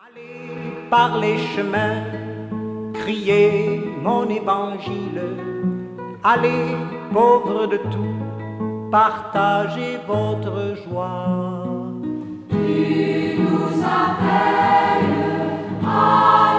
Allez par les chemins, criez mon évangile. Allez, pauvres de tout, partagez votre joie. Tu nous appelles à